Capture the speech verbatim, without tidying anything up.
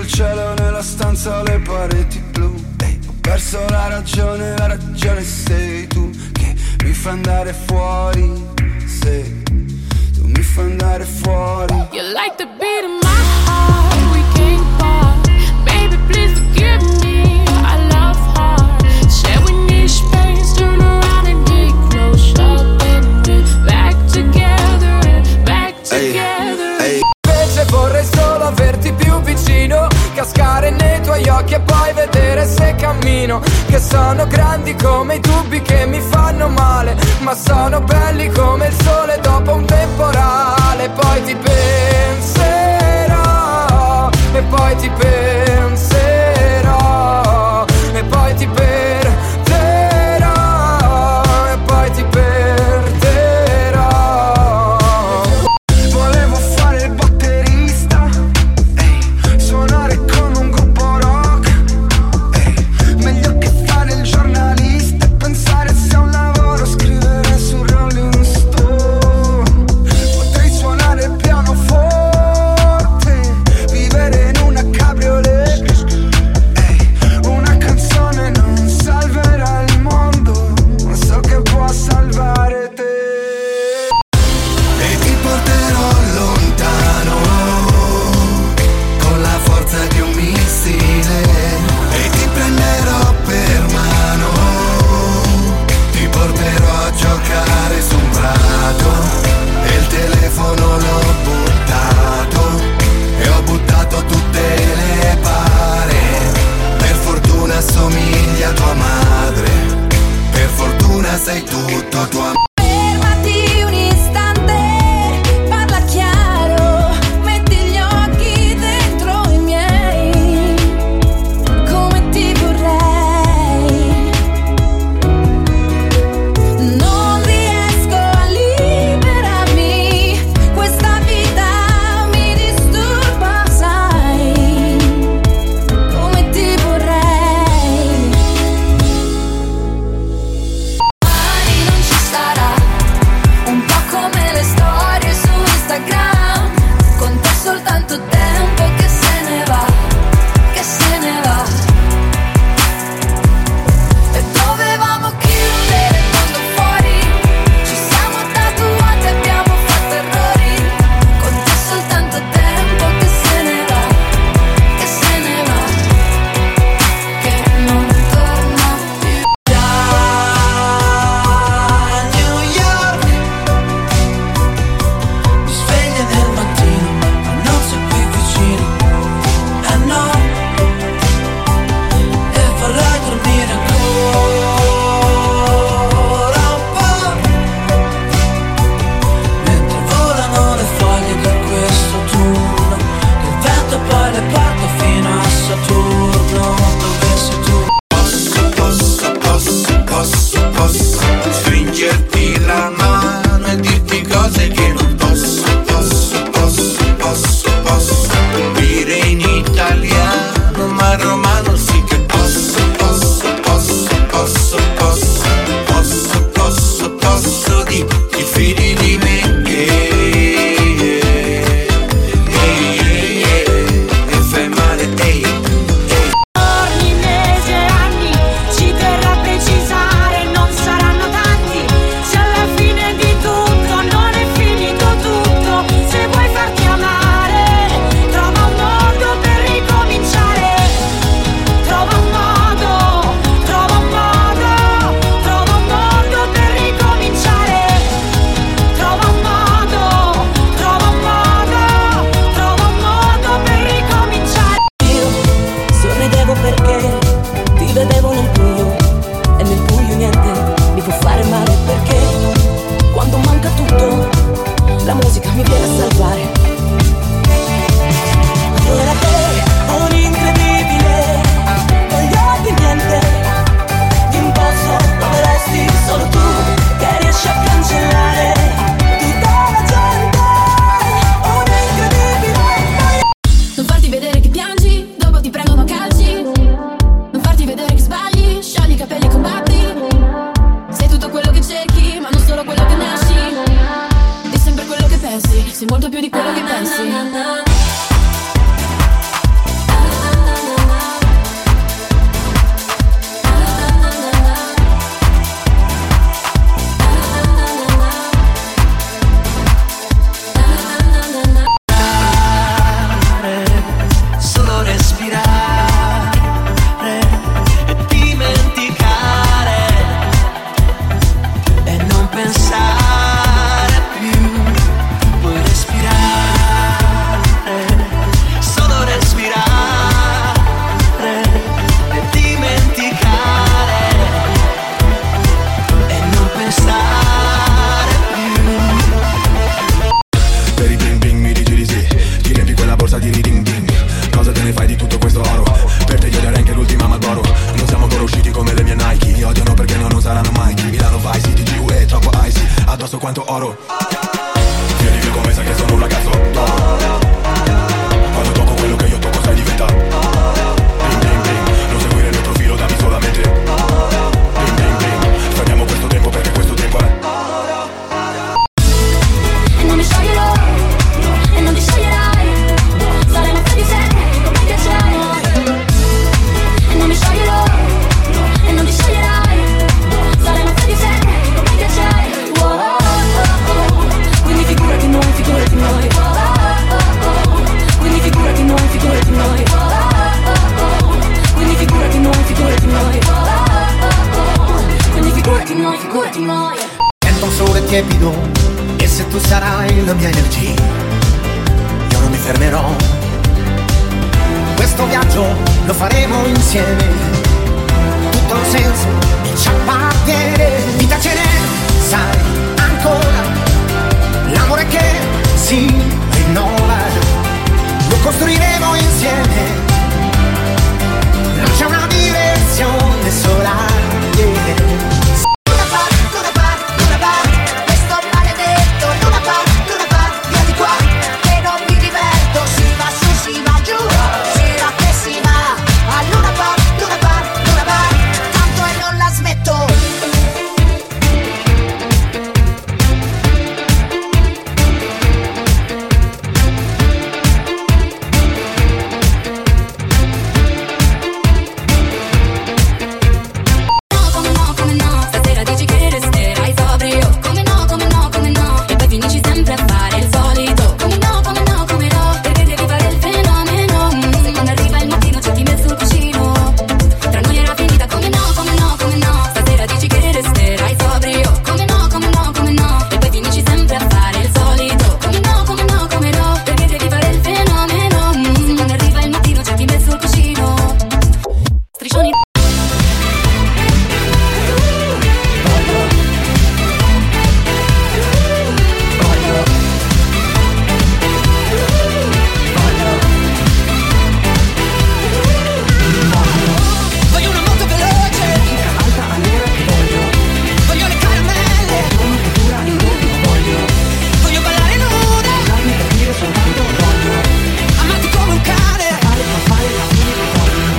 il cielo nella stanza, le pareti blu. Ehi, ho perso la ragione, la ragione sei tu che mi fa andare fuori. Sei, tu mi fai andare fuori. You like the beat of my heart, we can't part. Baby, please forgive me, I love hard. Share we need space, turn around and get close. Up and back together, back together. Hey, hey. Invece vorrei solo averti più vicino, cascare nei tuoi occhi e poi vedere se cammino. Che sono grandi come i dubbi che mi fanno male, ma sono belli come il sole dopo un temporale. Poi ti penserò, e poi ti penserò, e poi ti perderò, e poi ti perderò. Volevo fare il batterista, ehi, suonare con un gruppo rock, ehi, meglio che fare il giornalista e pensare se è un lavoro scrivere su Rolling Stone. oro. Vieni via come sai che sono un ragazzo d'oro. Quando tocco quello che io tocco sai diventa bling bling bling. Non seguire il mio profilo, dammi solamente bling bling bling. Spariamo questo tempo perché questo tempo è. E non mi scioglierò, e non ti scioglierai. Saremo freddi se come ghiacciai. E non mi scioglierò, e non ti scioglierai. Saremo freddi se come ghiacciai. Wow, oh, oh. Quindi figurati noi, figurati noi. Wow, oh, oh. Quindi figurati noi, figurati noi. Wow, oh, oh. Quindi figurati noi, figurati noi. Wow, oh, oh. Quindi figurati noi, figurati noi. Sento un sole tiepido e se tu sarai la mia energia io non mi fermerò. Questo viaggio lo faremo insieme, tutto ha un senso e ci appartiene. Vita ce n'è, sai ancora, l'amore che si rinnova lo costruiremo